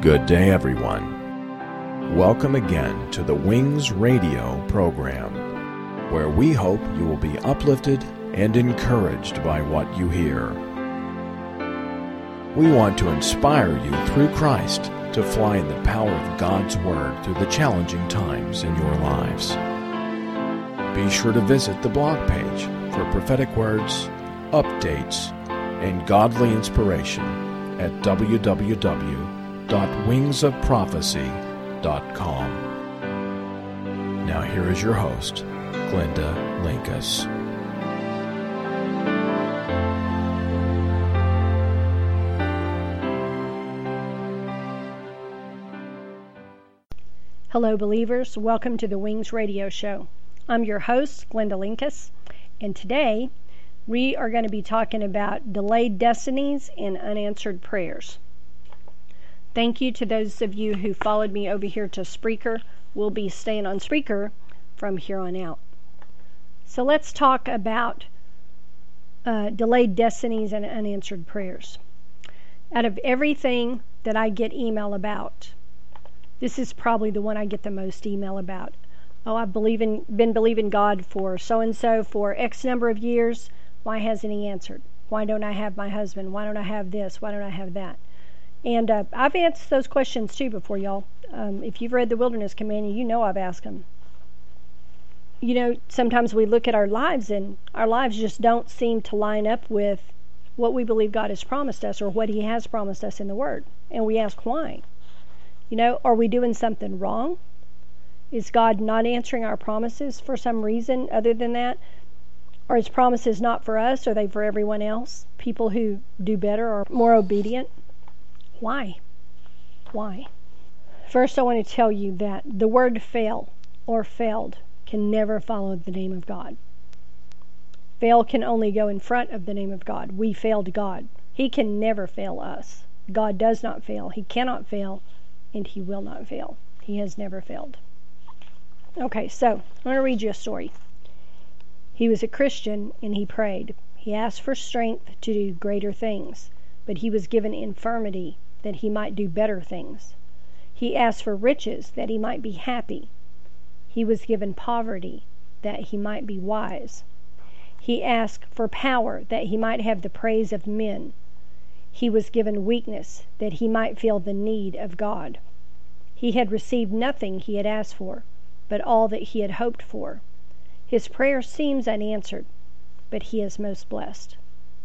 Good day, everyone. Welcome again to the Wings Radio program, where we hope you will be uplifted and encouraged by what you hear. We want to inspire you through Christ to fly in the power of God's Word through the challenging times in your lives. Be sure to visit the blog page for prophetic words, updates, and godly inspiration at www.wingsofprophecy.com. Now here is your host, Glenda Linkus. Hello, believers. Welcome to the Wings Radio Show. I'm your host, Glenda Linkus, and today we are going to be talking about delayed destinies and unanswered prayers. Thank you to those of you who followed me over here to Spreaker. We'll be staying on Spreaker from here on out. So let's talk about delayed destinies and unanswered prayers. Out of everything that I get email about, this is probably the one I get the most email about. Oh, I've been believing God for so-and-so for X number of years. Why hasn't He answered? Why don't I have my husband? Why don't I have this? Why don't I have that? And I've answered those questions too before, y'all. If you've read the Wilderness Companion, you know I've asked them. You know, sometimes we look at our lives and our lives just don't seem to line up with what we believe God has promised us or what He has promised us in the Word. And we ask why. You know, are we doing something wrong? Is God not answering our promises for some reason other than that? Are His promises not for us? Are they for everyone else? People who do better or more obedient? Why? Why? First, I want to tell you that the word fail or failed can never follow the name of God. Fail can only go in front of the name of God. We failed God. He can never fail us. God does not fail. He cannot fail, and He will not fail. He has never failed. Okay, so I'm going to read you a story. He was a Christian and he prayed. He asked for strength to do greater things, but he was given infirmity that he might do better things. He asked for riches that he might be happy. He was given poverty that he might be wise. He asked for power that he might have the praise of men. He was given weakness that he might feel the need of God. He had received nothing he had asked for, but all that he had hoped for. His prayer seems unanswered, but he is most blessed.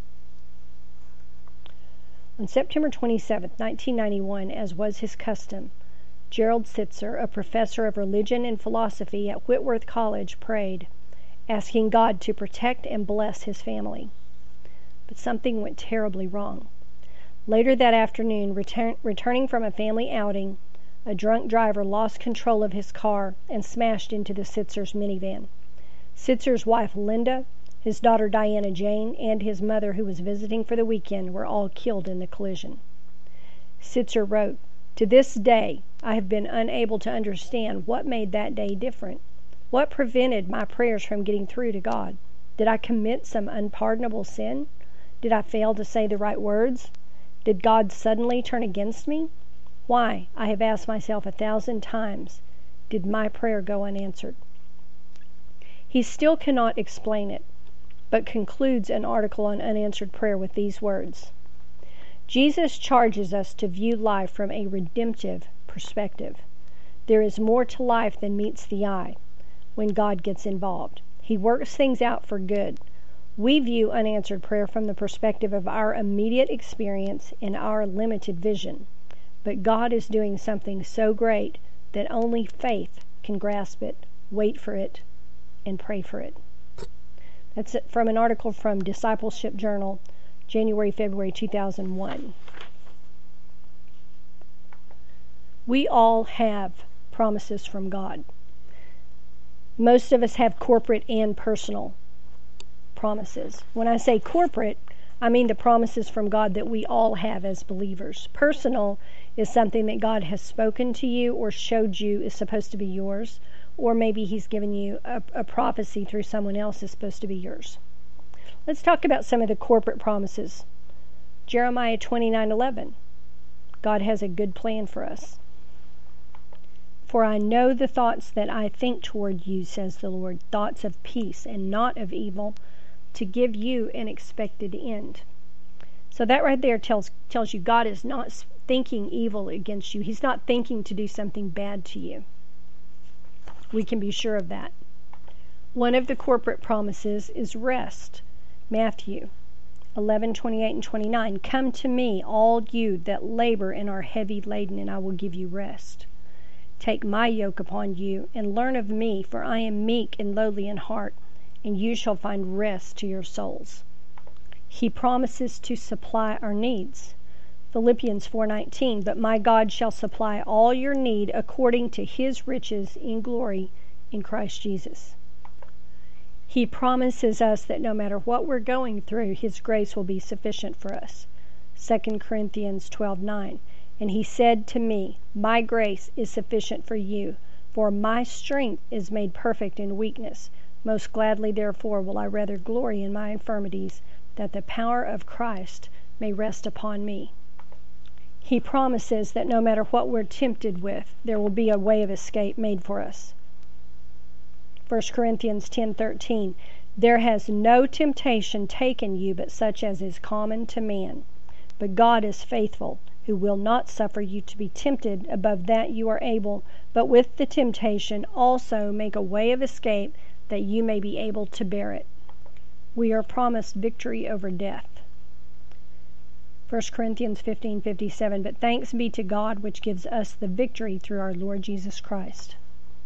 On September 27, 1991, as was his custom, Gerald Sitzer, a professor of religion and philosophy at Whitworth College, prayed, asking God to protect and bless his family. But something went terribly wrong. Later that afternoon, returning from a family outing, a drunk driver lost control of his car and smashed into the Sitzer's minivan. Sitzer's wife, Linda, his daughter, Diana Jane, and his mother, who was visiting for the weekend, were all killed in the collision. Sitzer wrote, "To this day, I have been unable to understand what made that day different. What prevented my prayers from getting through to God? Did I commit some unpardonable sin? Did I fail to say the right words? Did God suddenly turn against me? Why, I have asked myself 1,000 times, did my prayer go unanswered?" He still cannot explain it, but concludes an article on unanswered prayer with these words: Jesus charges us to view life from a redemptive perspective. There is more to life than meets the eye when God gets involved. He works things out for good. We view unanswered prayer from the perspective of our immediate experience and our limited vision. But God is doing something so great that only faith can grasp it, wait for it, and pray for it. That's it from an article from Discipleship Journal, February 2001. We all have promises from God. Most of us have corporate and personal promises. When I say corporate, I mean the promises from God that we all have as believers. Personal is something that God has spoken to you or showed you is supposed to be yours, or maybe He's given you a prophecy through someone else is supposed to be yours. Let's talk about some of the corporate promises. Jeremiah 29:11. God has a good plan for us. For I know the thoughts that I think toward you, says the Lord, thoughts of peace and not of evil, to give you an expected end. So that right there tells you God is not thinking evil against you. He's not thinking to do something bad to you. We can be sure of that. One of the corporate promises is rest. Matthew 11:28 and 29. Come to me, all you that labor and are heavy laden, and I will give you rest. Take my yoke upon you and learn of me, for I am meek and lowly in heart, and you shall find rest to your souls. He promises to supply our needs. Philippians 4:19, but my God shall supply all your need according to his riches in glory in Christ Jesus. He promises us that no matter what we're going through, his grace will be sufficient for us. 2 Corinthians 12:9, and he said to me, my grace is sufficient for you, for my strength is made perfect in weakness. Most gladly, therefore, will I rather glory in my infirmities, that the power of Christ may rest upon me. He promises that no matter what we're tempted with, there will be a way of escape made for us. 1 Corinthians 10:13, there has no temptation taken you but such as is common to man. But God is faithful, who will not suffer you to be tempted above that you are able, but with the temptation also make a way of escape that you may be able to bear it. We are promised victory over death. 1 Corinthians 15:57, but thanks be to God which gives us the victory through our Lord Jesus Christ.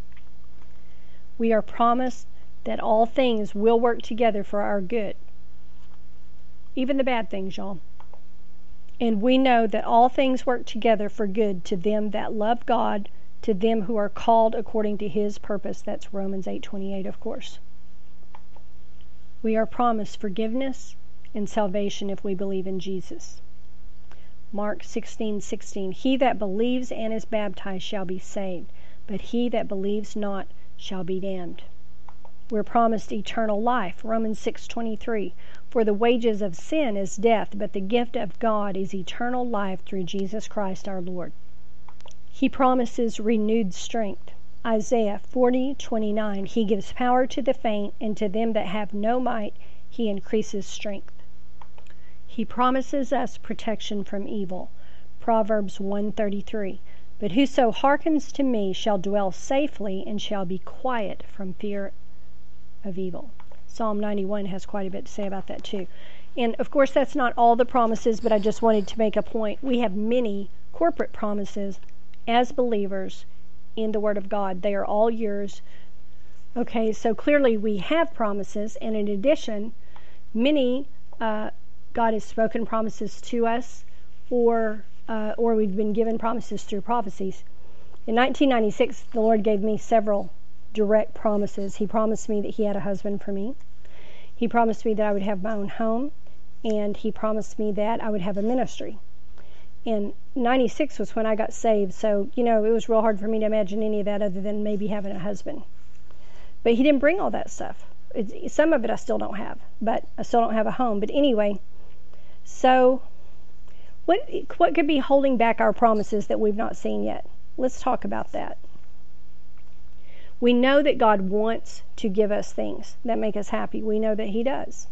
We are promised that all things will work together for our good. Even the bad things, y'all. And we know that all things work together for good to them that love God, to them who are called according to his purpose. That's Romans 8:28, of course. We are promised forgiveness and salvation if we believe in Jesus. Mark 16:16, he that believes and is baptized shall be saved, but he that believes not shall be damned. We're promised eternal life. Romans 6:23, for the wages of sin is death, but the gift of God is eternal life through Jesus Christ our Lord. He promises renewed strength. Isaiah 40:29, he gives power to the faint, and to them that have no might he increases strength. He promises us protection from evil. Proverbs 1:33, but whoso hearkens to me shall dwell safely and shall be quiet from fear of evil. Psalm 91 has quite a bit to say about that too. And of course that's not all the promises, but I just wanted to make a point. We have many corporate promises as believers in the Word of God. They are all yours. Okay, so clearly we have promises, and in addition, many God has spoken promises to us, or we've been given promises through prophecies. In 1996, the Lord gave me several direct promises. He promised me that he had a husband for me. He promised me that I would have my own home, and he promised me that I would have a ministry. And 96 was when I got saved, so, it was real hard for me to imagine any of that other than maybe having a husband. But he didn't bring all that stuff. Some of it I still don't have, but I still don't have a home. But anyway, so what could be holding back our promises that we've not seen yet? Let's talk about that. We know that God wants to give us things that make us happy. We know that he does.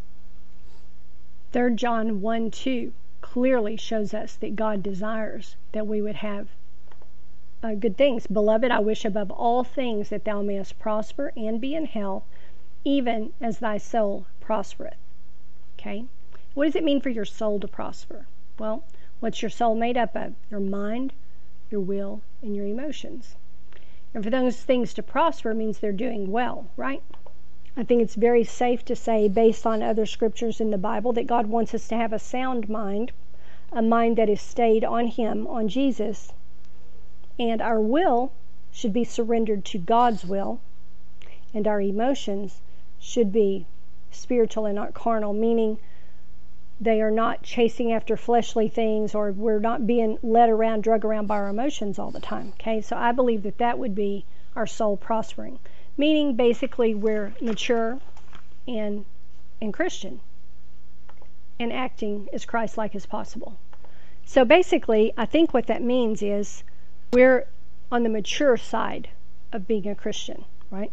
3 John 1:2 clearly shows us that God desires that we would have good things. Beloved, I wish above all things that thou mayest prosper and be in health, even as thy soul prospereth. Okay? What does it mean for your soul to prosper? Well, what's your soul made up of? Your mind, your will, and your emotions. And for those things to prosper means they're doing well, right? I think it's very safe to say, based on other scriptures in the Bible, that God wants us to have a sound mind, a mind that is stayed on him, on Jesus, and our will should be surrendered to God's will, and our emotions should be spiritual and not carnal, meaning they are not chasing after fleshly things, or we're not being led around, drug around by our emotions all the time. Okay, so I believe that would be our soul prospering, meaning basically we're mature and Christian and acting as Christ-like as possible. So basically, I think what that means is we're on the mature side of being a Christian, right?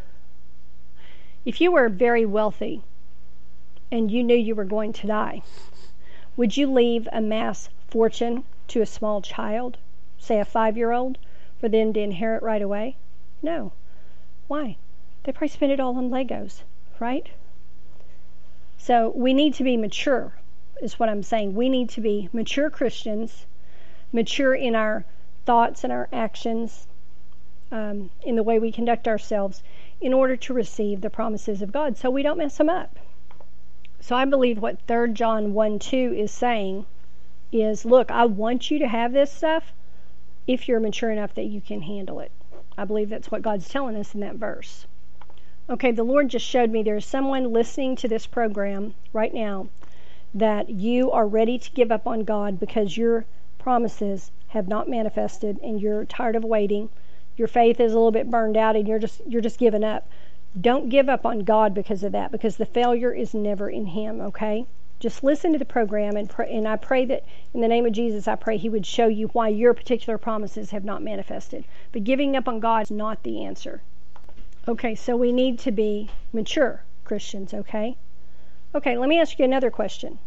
If you were very wealthy and you knew you were going to die, would you leave a mass fortune to a small child, say a 5-year-old, for them to inherit right away? No. Why? They probably spend it all on Legos, right? So we need to be mature, is what I'm saying. We need to be mature Christians, mature in our thoughts and our actions, in the way we conduct ourselves, in order to receive the promises of God so we don't mess them up. So I believe what 3 John 1:2 is saying is, look, I want you to have this stuff if you're mature enough that you can handle it. I believe that's what God's telling us in that verse. Okay, the Lord just showed me there's someone listening to this program right now that you are ready to give up on God because your promises have not manifested and you're tired of waiting. Your faith is a little bit burned out and you're just giving up. Don't give up on God because of that, because the failure is never in Him, okay? Just listen to the program and pray, and I pray that in the name of Jesus, I pray He would show you why your particular promises have not manifested. But giving up on God is not the answer. Okay, so we need to be mature Christians, okay? Okay, let me ask you another question,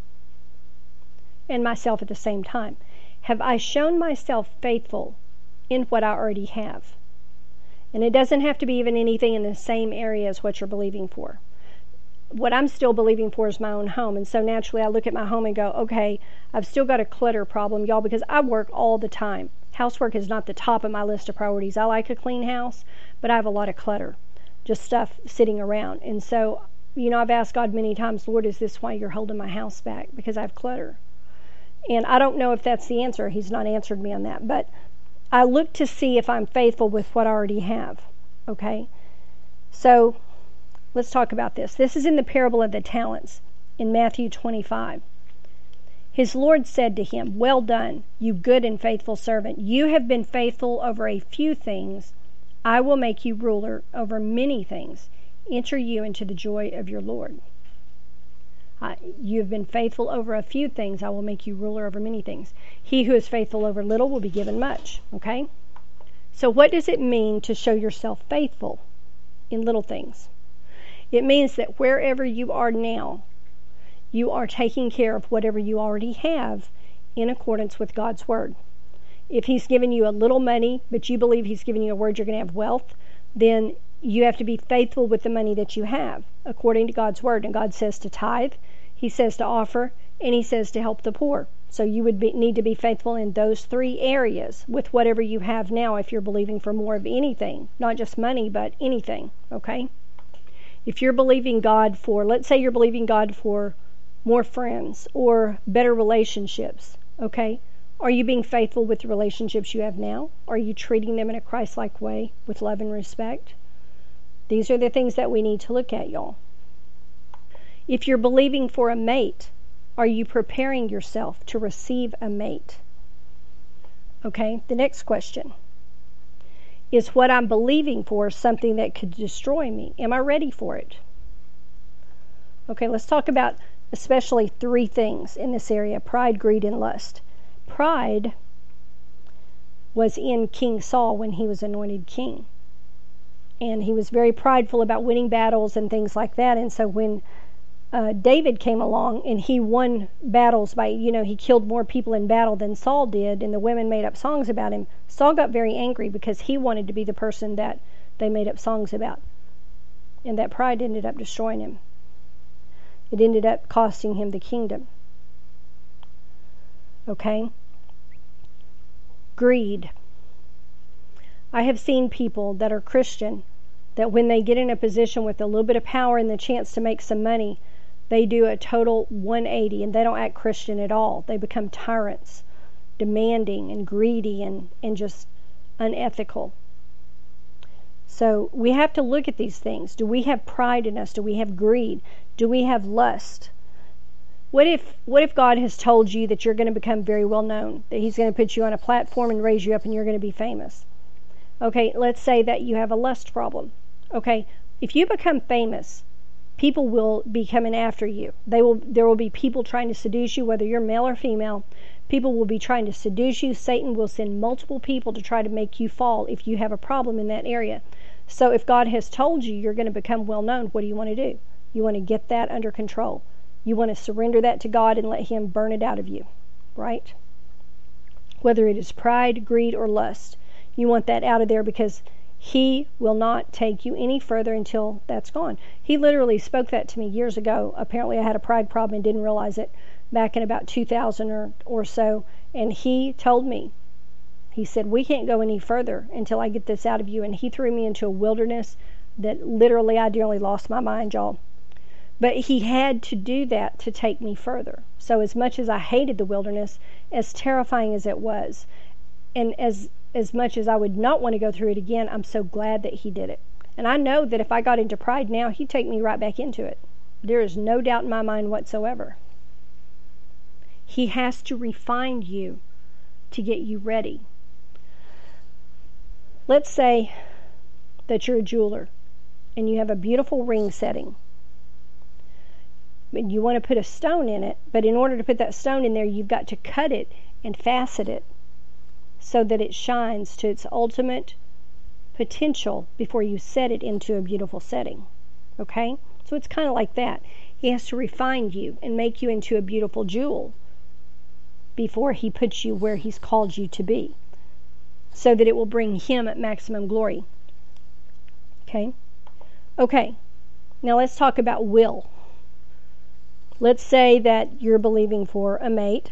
and myself at the same time. Have I shown myself faithful in what I already have? And it doesn't have to be even anything in the same area as what you're believing for. What I'm still believing for is my own home, and so naturally I look at my home and go, okay, I've still got a clutter problem, y'all, because I work all the time. Housework is not the top of my list of priorities. I like a clean house, but I have a lot of clutter, just stuff sitting around. And so, I've asked God many times, Lord, is this why you're holding my house back? Because I have clutter. And I don't know if that's the answer. He's not answered me on that. But I look to see if I'm faithful with what I already have. Okay? So, let's talk about this. This is in the parable of the talents in Matthew 25. His Lord said to him, well done, you good and faithful servant. You have been faithful over a few things. I will make you ruler over many things. Enter you into the joy of your Lord. You have been faithful over a few things. I will make you ruler over many things. He who is faithful over little will be given much. Okay? So what does it mean to show yourself faithful in little things? It means that wherever you are now, you are taking care of whatever you already have in accordance with God's Word. If He's given you a little money, but you believe He's given you a word you're going to have wealth, then you have to be faithful with the money that you have according to God's Word. And God says to tithe, He says to offer, and He says to help the poor. So you would need to be faithful in those 3 areas with whatever you have now if you're believing for more of anything, not just money, but anything, okay? If you're believing God for, let's say you're believing God for more friends or better relationships, okay? Are you being faithful with the relationships you have now? Are you treating them in a Christ-like way with love and respect? These are the things that we need to look at, y'all. If you're believing for a mate, are you preparing yourself to receive a mate? Okay, the next question. Is what I'm believing for something that could destroy me? Am I ready for it? Okay, let's talk about especially 3 things in this area: pride, greed, and lust. Pride was in King Saul when he was anointed king. And he was very prideful about winning battles and things like that. And so when David came along and he won battles by, he killed more people in battle than Saul did, and the women made up songs about him, Saul got very angry because he wanted to be the person that they made up songs about. And that pride ended up destroying him. It ended up costing him the kingdom. Okay? Greed. I have seen people that are Christian that when they get in a position with a little bit of power and the chance to make some money, they do a total 180 and they don't act Christian at all. They become tyrants, demanding and greedy and just unethical. So we have to look at these things. Do we have pride in us? Do we have greed? Do we have lust? What if God has told you that you're going to become very well known, that He's going to put you on a platform and raise you up and you're going to be famous? Okay, let's say that you have a lust problem. Okay, if you become famous, people will be coming after you. There will be people trying to seduce you, whether you're male or female. People will be trying to seduce you. Satan will send multiple people to try to make you fall if you have a problem in that area. So if God has told you you're going to become well known, what do you want to do? You want to get that under control. You want to surrender that to God and let Him burn it out of you, right? Whether it is pride, greed, or lust, you want that out of there, because He will not take you any further until that's gone. He literally spoke that to me years ago. Apparently I had a pride problem and didn't realize it back in about 2000 or so. And He told me, He said, we can't go any further until I get this out of you. And He threw me into a wilderness that literally I nearly lost my mind, y'all. But He had to do that to take me further. So as much as I hated the wilderness, as terrifying as it was, and as much as I would not want to go through it again, I'm so glad that He did it. And I know that if I got into pride now, He'd take me right back into it. There is no doubt in my mind whatsoever. He has to refine you to get you ready. Let's say that you're a jeweler and you have a beautiful ring setting. And you want to put a stone in it, but in order to put that stone in there, you've got to cut it and facet it so that it shines to its ultimate potential before you set it into a beautiful setting. Okay? So it's kind of like that. He has to refine you and make you into a beautiful jewel before He puts you where He's called you to be, so that it will bring Him at maximum glory. Okay? Okay. Now let's talk about will. Let's say that you're believing for a mate,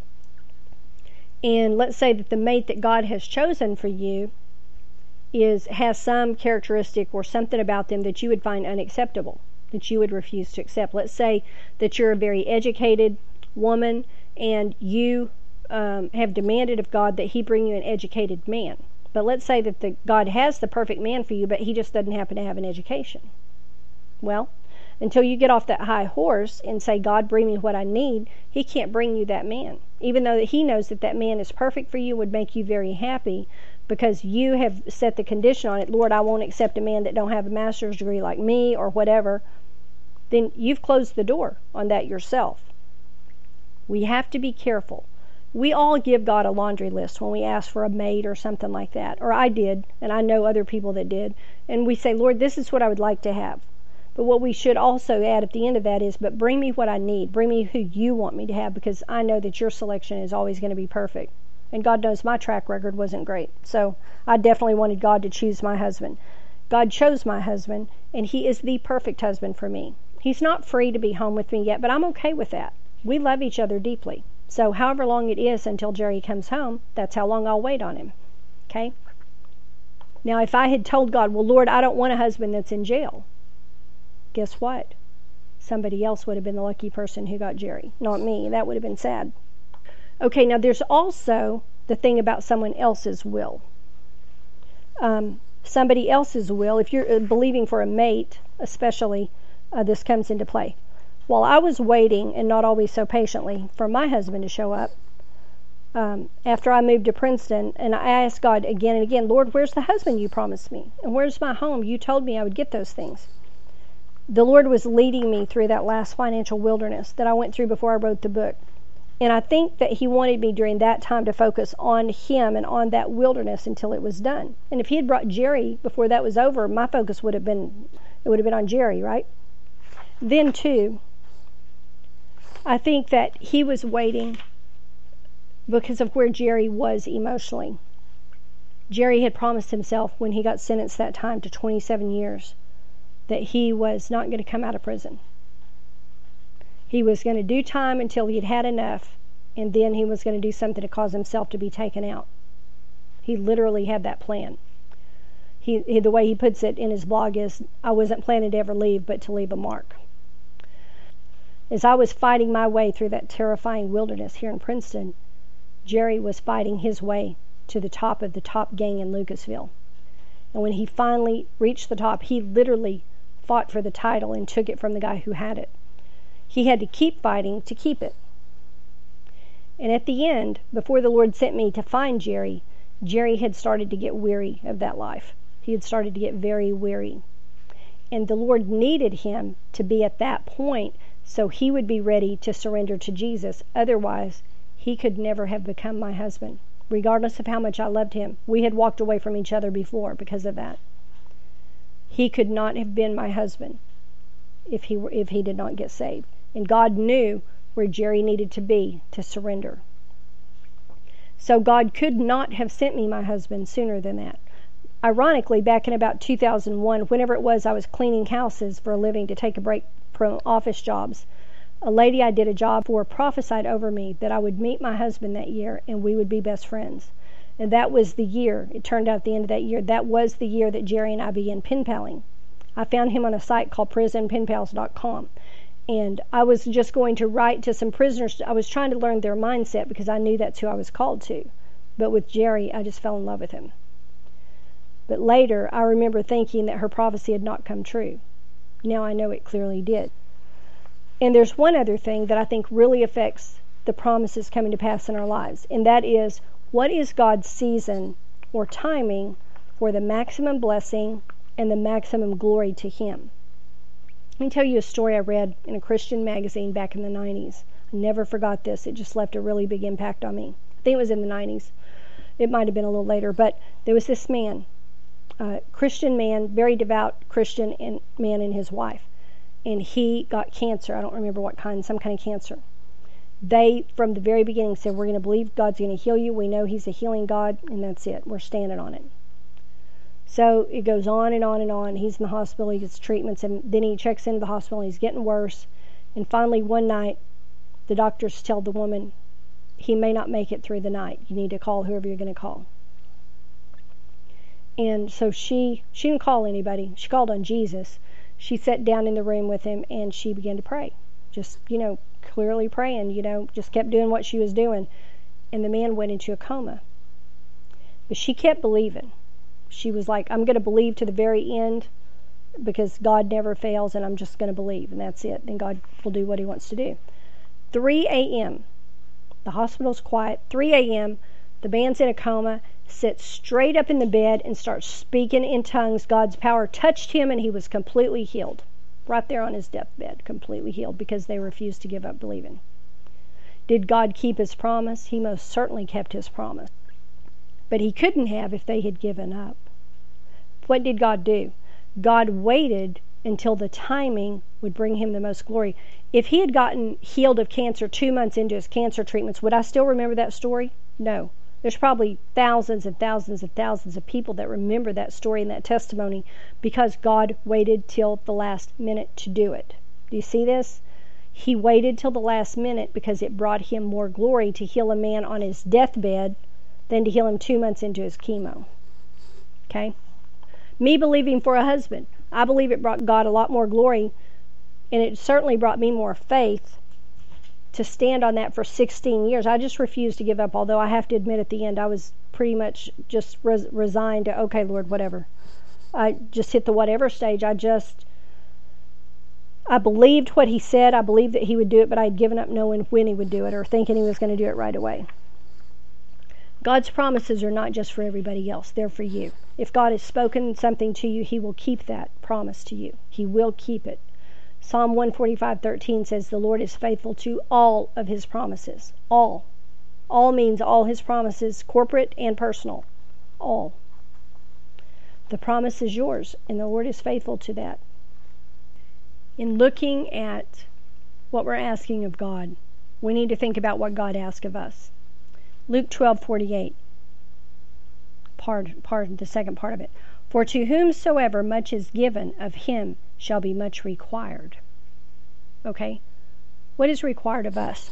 and let's say that the mate that God has chosen for you has some characteristic or something about them that you would find unacceptable, that you would refuse to accept. Let's say that you're a very educated woman and you have demanded of God that He bring you an educated man. But let's say that God has the perfect man for you, but he just doesn't happen to have an education. Well, until you get off that high horse and say, God, bring me what I need, He can't bring you that man. Even though that He knows that that man is perfect for you, would make you very happy, because you have set the condition on it. Lord, I won't accept a man that don't have a master's degree like me or whatever. Then you've closed the door on that yourself. We have to be careful. We all give God a laundry list when we ask for a mate or something like that. Or I did, and I know other people that did. And we say, Lord, this is what I would like to have. But what we should also add at the end of that is, but bring me what I need. Bring me who you want me to have, because I know that your selection is always going to be perfect. And God knows my track record wasn't great. So I definitely wanted God to choose my husband. God chose my husband, and He is the perfect husband for me. He's not free to be home with me yet, but I'm okay with that. We love each other deeply. So however long it is until Jerry comes home, that's how long I'll wait on him. Okay? Now, if I had told God, well, Lord, I don't want a husband that's in jail, guess what? Somebody else would have been the lucky person who got Jerry, not me. That would have been sad. Okay, now there's also the thing about someone else's will. Somebody else's will, if you're believing for a mate, especially, this comes into play. While I was waiting, and not always so patiently, for my husband to show up, after I moved to Princeton, and I asked God again and again, Lord, where's the husband you promised me? And where's my home? You told me I would get those things. The Lord was leading me through that last financial wilderness that I went through before I wrote the book. And I think that He wanted me during that time to focus on Him and on that wilderness until it was done. And if He had brought Jerry before that was over, my focus would have been on Jerry, right? Then too, I think that He was waiting because of where Jerry was emotionally. Jerry had promised himself when he got sentenced that time to 27 years that he was not going to come out of prison. He was going to do time until he'd had enough, and then he was going to do something to cause himself to be taken out. He literally had that plan. The way he puts it in his blog is, I wasn't planning to ever leave, but to leave a mark. As I was fighting my way through that terrifying wilderness here in Princeton, Jerry was fighting his way to the top of the top gang in Lucasville. And when he finally reached the top, he literally fought for the title and took it from the guy who had it. He had to keep fighting to keep it. And at the end, before the Lord sent me to find Jerry, Jerry had started to get weary of that life. He had started to get very weary. And the Lord needed him to be at that point so he would be ready to surrender to Jesus. Otherwise, he could never have become my husband, regardless of how much I loved him. We had walked away from each other before because of that. He could not have been my husband if he did not get saved. And God knew where Jerry needed to be to surrender. So God could not have sent me my husband sooner than that. Ironically, back in about 2001, whenever it was I was cleaning houses for a living to take a break from office jobs, a lady I did a job for prophesied over me that I would meet my husband that year and we would be best friends. And that was the year, it turned out at the end of that year, that was the year that Jerry and I began pen paling. I found him on a site called prisonpenpals.com. And I was just going to write to some prisoners. I was trying to learn their mindset because I knew that's who I was called to. But with Jerry, I just fell in love with him. But later, I remember thinking that her prophecy had not come true. Now I know it clearly did. And there's one other thing that I think really affects the promises coming to pass in our lives, and that is, what is God's season or timing for the maximum blessing and the maximum glory to Him? Let me tell you a story I read in a Christian magazine back in the 90s. I never forgot this. It just left a really big impact on me. I think it was in the 90s. It might have been a little later, but there was this man, Christian man, very devout Christian man and his wife. And he got cancer. I don't remember what kind, some kind of cancer. They, from the very beginning, said, we're going to believe God's going to heal you. We know He's a healing God, and that's it. We're standing on it. So it goes on and on and on. He's in the hospital, he gets treatments, and then he checks into the hospital, and he's getting worse. And finally, one night, the doctors tell the woman, he may not make it through the night. You need to call whoever you're going to call. And so she didn't call anybody. She called on Jesus. She sat down in the room with him, and she began to pray. Just, clearly praying, just kept doing what she was doing. And the man went into a coma. But she kept believing. She was like, I'm going to believe to the very end because God never fails, and I'm just going to believe, and that's it. And God will do what He wants to do. 3 a.m., the hospital's quiet. 3 a.m., the man's in a coma, sits straight up in the bed and starts speaking in tongues. God's power touched him, and he was completely healed. Right there on his deathbed, completely healed, because they refused to give up believing. Did God keep His promise? He most certainly kept His promise. But He couldn't have if they had given up. What did God do? God waited until the timing would bring Him the most glory. If he had gotten healed of cancer 2 months into his cancer treatments, would I still remember that story? No. There's probably thousands and thousands and thousands of people that remember that story and that testimony because God waited till the last minute to do it. Do you see this? He waited till the last minute because it brought Him more glory to heal a man on his deathbed than to heal him 2 months into his chemo. Okay? Me believing for a husband, I believe it brought God a lot more glory, and it certainly brought me more faith to stand on that for 16 years. I just refused to give up, although I have to admit at the end I was pretty much just resigned to, okay, Lord, whatever. I just hit the whatever stage. I believed what He said. I believed that He would do it, but I had given up knowing when He would do it or thinking He was going to do it right away. God's promises are not just for everybody else. They're for you. If God has spoken something to you, He will keep that promise to you. He will keep it. Psalm 145:13 says, the Lord is faithful to all of His promises. All. All means all His promises, corporate and personal. All. The promise is yours, and the Lord is faithful to that. In looking at what we're asking of God, we need to think about what God asks of us. Luke 12:48, the second part of it. For to whomsoever much is given, of him shall be much required. Okay? What is required of us?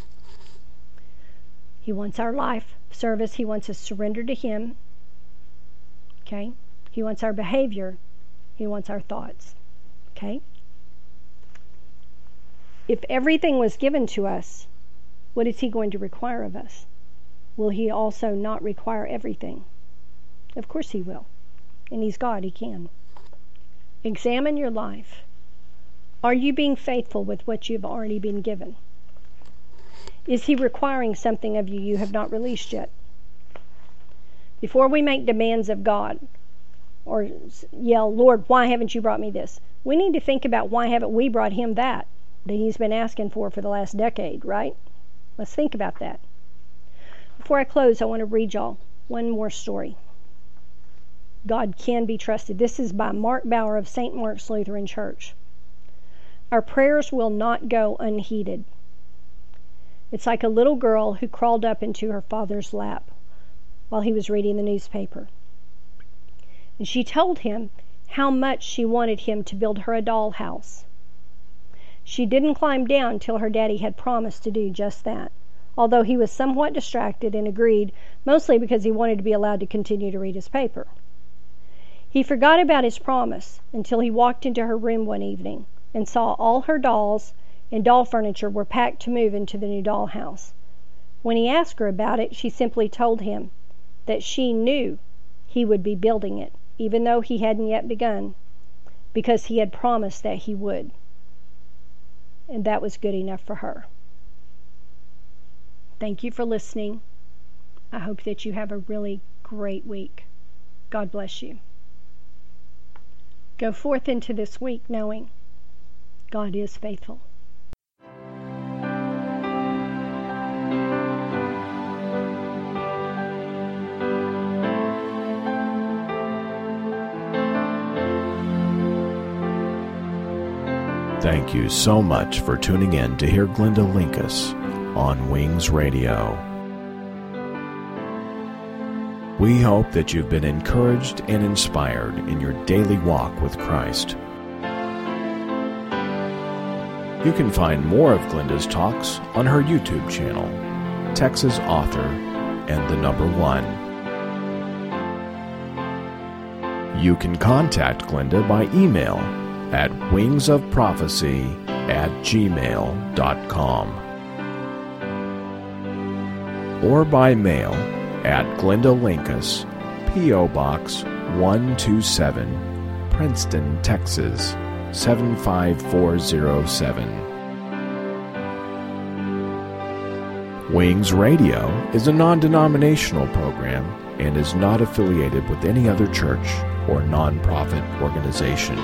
He wants our life service. He wants us surrendered to Him. Okay? He wants our behavior. He wants our thoughts. Okay? If everything was given to us, what is He going to require of us? Will He also not require everything? Of course He will. And He's God, He can. Examine your life. Are you being faithful with what you've already been given? Is He requiring something of you you have not released yet? Before we make demands of God or yell, Lord, why haven't you brought me this? We need to think about why haven't we brought Him that He's been asking for the last decade, right? Let's think about that. Before I close, I want to read y'all one more story. God can be trusted. This is by Mark Bauer of St. Mark's Lutheran Church. Our prayers will not go unheeded. It's like a little girl who crawled up into her father's lap while he was reading the newspaper. And she told him how much she wanted him to build her a dollhouse. She didn't climb down till her daddy had promised to do just that, although he was somewhat distracted and agreed, mostly because he wanted to be allowed to continue to read his paper. He forgot about his promise until he walked into her room one evening and saw all her dolls and doll furniture were packed to move into the new dollhouse. When he asked her about it, she simply told him that she knew he would be building it, even though he hadn't yet begun, because he had promised that he would. And that was good enough for her. Thank you for listening. I hope that you have a really great week. God bless you. Go forth into this week knowing God is faithful. Thank you so much for tuning in to hear Glenda Linkus on Wings Radio. We hope that you've been encouraged and inspired in your daily walk with Christ. You can find more of Glenda's talks on her YouTube channel, Texas Author and the Number 1. You can contact Glenda by email at wingsofprophecy@gmail.com or by mail at Glenda Linkus, P.O. Box 127, Princeton, Texas 75407. Wings Radio is a non-denominational program and is not affiliated with any other church or nonprofit organization.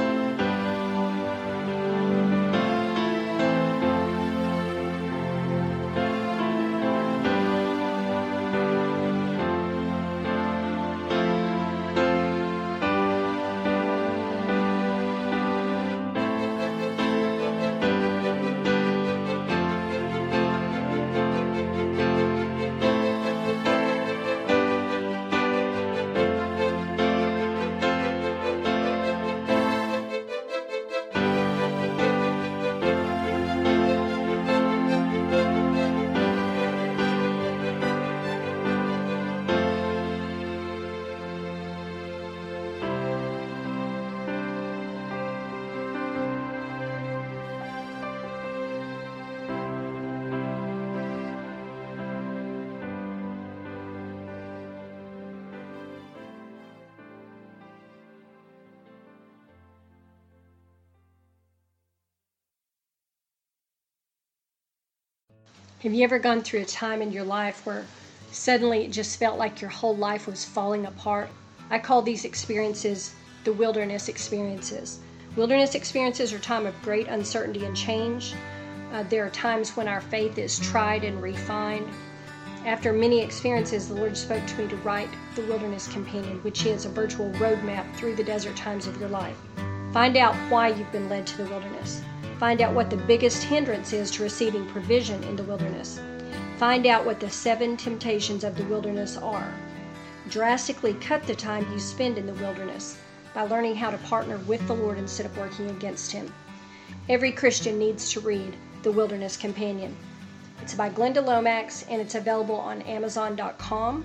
Have you ever gone through a time in your life where suddenly it just felt like your whole life was falling apart? I call these experiences the wilderness experiences. Wilderness experiences are a time of great uncertainty and change. There are times when our faith is tried and refined. After many experiences, the Lord spoke to me to write The Wilderness Companion, which is a virtual roadmap through the desert times of your life. Find out why you've been led to the wilderness. Find out what the biggest hindrance is to receiving provision in the wilderness. Find out what the 7 temptations of the wilderness are. Drastically cut the time you spend in the wilderness by learning how to partner with the Lord instead of working against Him. Every Christian needs to read The Wilderness Companion. It's by Glenda Lomax, and it's available on Amazon.com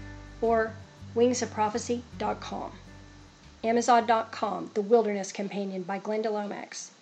or wingsofprophecy.com. Amazon.com, The Wilderness Companion by Glenda Lomax.